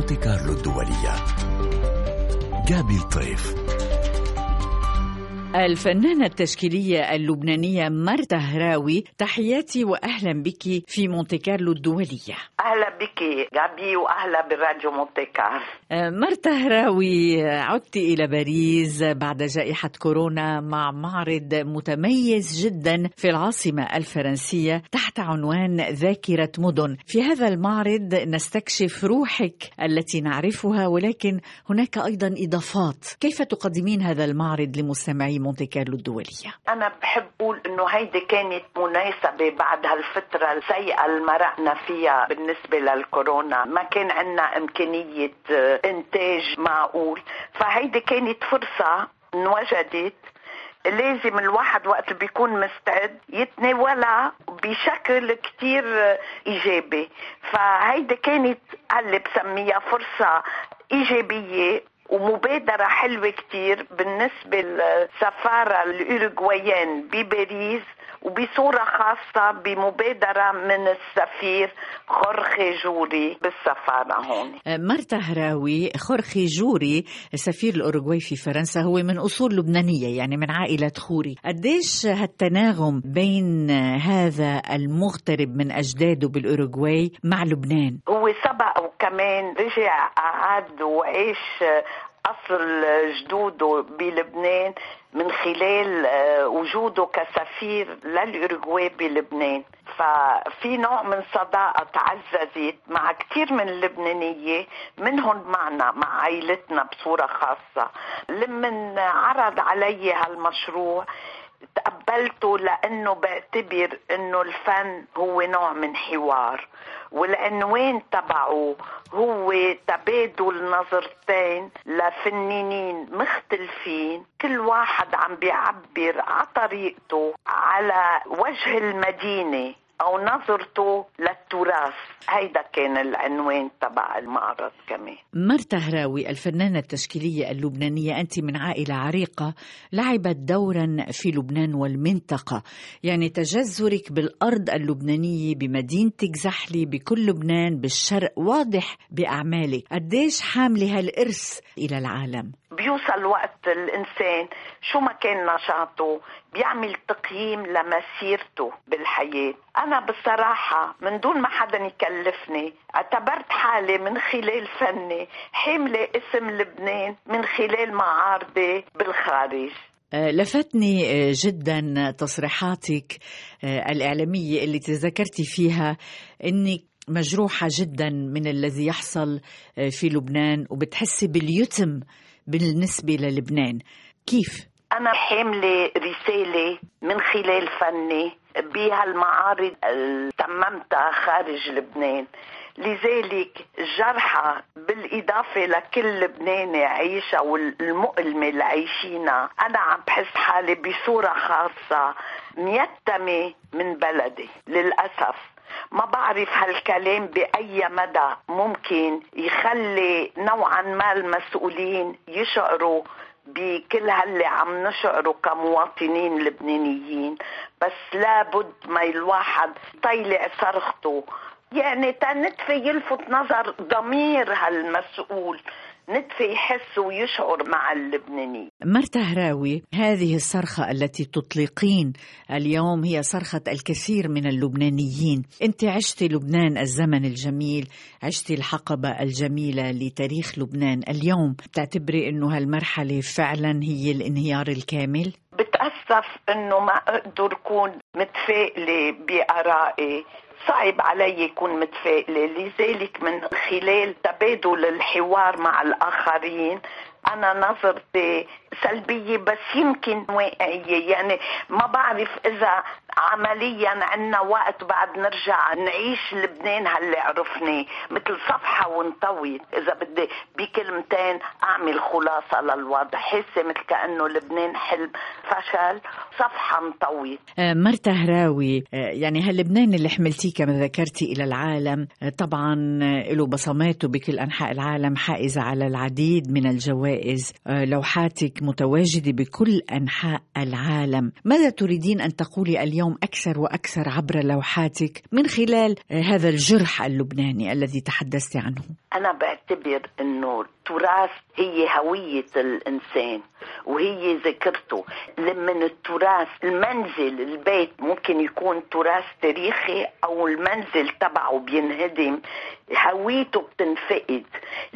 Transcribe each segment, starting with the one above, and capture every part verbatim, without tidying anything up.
مونتي كارلو الدولية. جابي الطيف. الفنانة التشكيلية اللبنانية مرتا هراوي، تحياتي وأهلا بك في مونتي كارلو الدولية. أهلا بك جابي وأهلا براديو مونتي كارلو. مرتا هراوي، عدت إلى باريس بعد جائحة كورونا مع معرض متميز جدا في العاصمة الفرنسية تحت عنوان ذاكرة مدن. في هذا المعرض نستكشف روحك التي نعرفها، ولكن هناك أيضا إضافات. كيف تقدمين هذا المعرض لمستمعي مونتي كارلو الدولية؟ أنا بحب أقول إنه هيدي كانت مناسبة بعد هالفترة السيئة اللي مرقنا فيها بالنسبة للكورونا، ما كان عنا إمكانية إنتاج معقول، فهيدي كانت فرصة انوجدت لازم الواحد وقت بيكون مستعد يتناولها بشكل كتير إيجابي. فهيدي كانت اللي بسميها فرصة إيجابية ومبادرة حلوة كتير بالنسبة للسفارة الأوروغوايان بباريس، وبصورة خاصة بمبادرة من السفير خورخي جوري بالسفارة هون. مرتا هراوي، خورخي جوري سفير الأوروغواي في فرنسا هو من أصول لبنانية، يعني من عائلة خوري. قديش هالتناغم بين هذا المغترب من أجداده بالأوروغواي مع لبنان؟ هو سبق وكمان رجع قعد وعيش أصل جدوده بلبنان من خلال وجوده كسفير للأوروغواي بلبنان. ففي نوع من صداقة تعززت مع كتير من اللبنانية، منهم معنا مع عائلتنا بصورة خاصة. لمن عرض علي هالمشروع تقبلته، لأنه بعتبر أنه الفن هو نوع من حوار، والعنوان تبعه هو تبادل نظرتين لفنانين مختلفين، كل واحد عم بيعبر على طريقته على وجه المدينة أو نظرته للتراث. هيدا كان العنوان تبع المعرض. كمان مرتا هراوي، الفنانة التشكيلية اللبنانية، أنت من عائلة عريقة لعبت دورا في لبنان والمنطقة، يعني تجذرك بالأرض اللبنانية بمدينتك زحلي بكل لبنان بالشرق واضح بأعمالك. قديش حاملة هالإرث إلى العالم؟ بيوصل وقت الإنسان شو ما كان نشاطه بيعمل تقييم لمسيرته بالحياة. أنا بصراحة من دون ما حدا يكلفني اعتبرت حالي من خلال فني حاملة اسم لبنان من خلال معارضي بالخارج. لفتني جدا تصريحاتك الإعلامية اللي تذكرتي فيها أنك مجروحة جدا من الذي يحصل في لبنان وبتحسي باليتم بالنسبة للبنان. كيف؟ أنا حاملة رسالة من خلال فني بهالمعارض اللي تممتها خارج لبنان، لذلك الجرحى بالإضافة لكل لبناني عيشة والمؤلمة اللي عايشينها، أنا عم بحس حالي بصورة خاصة ميتمة من بلدي. للأسف ما بعرف هالكلام بأي مدى ممكن يخلي نوعا ما المسؤولين يشعروا بكل هاللي عم نشعره كمواطنين لبنانيين، بس لابد ما الواحد يطلع صرخته، يعني تنتفي يلفت نظر ضمير هالمسؤول، نتفي يحس ويشعر مع اللبناني. مرتا هراوي، هذه الصرخة التي تطلقين اليوم هي صرخة الكثير من اللبنانيين. أنت عشتي لبنان الزمن الجميل، عشتي الحقبة الجميلة لتاريخ لبنان. اليوم تعتبري أنه هالمرحلة فعلا هي الانهيار الكامل؟ بتأسف أنه ما أقدر أكون متفائلة بآرائي، صعب علي يكون متفائلة، لذلك من خلال تبادل الحوار مع الآخرين أنا نظرتي سلبية بس يمكن واقعية. يعني ما بعرف إذا عمليا عنا وقت بعد نرجع نعيش لبنان هاللي عرفناه، مثل صفحة ونطوي. إذا بدي بكلمتين أعمل خلاصة للوضع، حاسة مثل كأنه لبنان حلم فشل، صفحة نطوي. مرتا هراوي، يعني هاللبنان اللي حملتيه كما ذكرتي إلى العالم طبعا له بصماته بكل أنحاء العالم، حائزة على العديد من الجوائز. لوحاتك متواجدة بكل أنحاء العالم. ماذا تريدين أن تقولي اليوم أكثر وأكثر عبر لوحاتك من خلال هذا الجرح اللبناني الذي تحدثت عنه؟ أنا بعتبر أنه التراث هي هوية الإنسان وهي ذاكرته. لمن التراث المنزل البيت ممكن يكون تراث تاريخي أو المنزل تبعه بينهدم، هويته بتنفقد.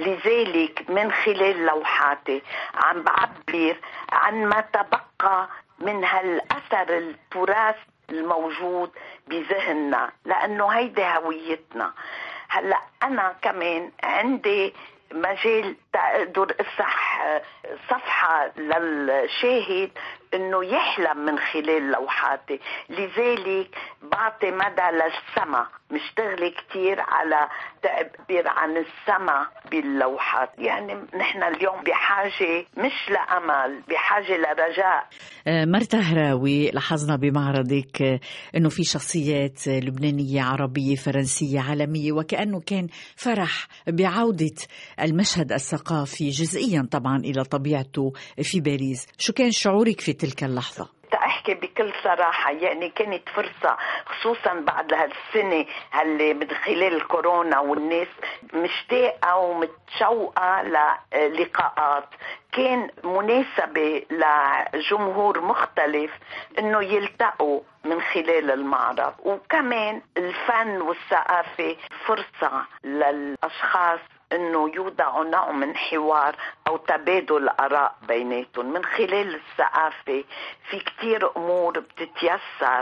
لذلك من خلال لوحاتي عم بعبر عن ما تبقى من هالأثر التراث الموجود بذهننا، لأنه هيدي هويتنا. هلأ أنا كمان عندي مجال تقدر افتح صفحة للشاهد انه يحلم من خلال لوحاتي. لذلك بعطي مدى للسما، مشتغل كتير على تعبير عن السما باللوحات. يعني نحن اليوم بحاجة مش لأمل، بحاجة لرجاء. مرتا هراوي، لاحظنا بمعرضك انه في شخصيات لبنانية، عربية، فرنسية، عالمية، وكأنه كان فرح بعودة المشهد الثقافي جزئيا طبعا إلى طبيعته في باريس. شو كان شعورك في تلك اللحظة؟ أحكي بكل صراحة، يعني كانت فرصة خصوصا بعد هالسنة اللي من خلال الكورونا والناس مشتاقة ومتشوقة للقاءات. كان مناسبة لجمهور مختلف انه يلتقوا من خلال المعرض. وكمان الفن والثقافة فرصة للأشخاص انه يوضعوا نوع من حوار او تبادل اراء بيناتهم. من خلال الثقافة في كتير امور بتتيسر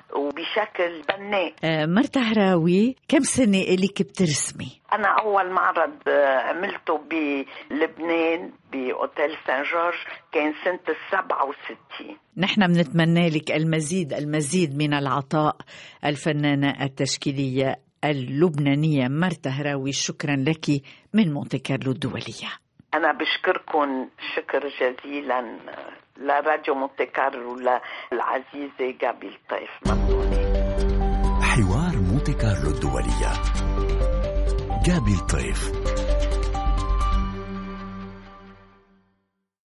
وبشكل بناء. مرتا هراوي، كم سنة إليك بترسمي؟ أنا أول معرض عملته بلبنان بأوتيل سان جورج كان سنة السبعة وستين. نحن بنتمنى لك المزيد المزيد من العطاء. الفنانة التشكيلية اللبنانية مرتا هراوي، شكرا لك من مونتي كارلو الدولية. أنا بشكركم شكر جزيلا لراديو مونتي كارلو للعزيزة غابيل طيف. ممنونة. حوار مونتي كارلو الدولية، غابيل طيف.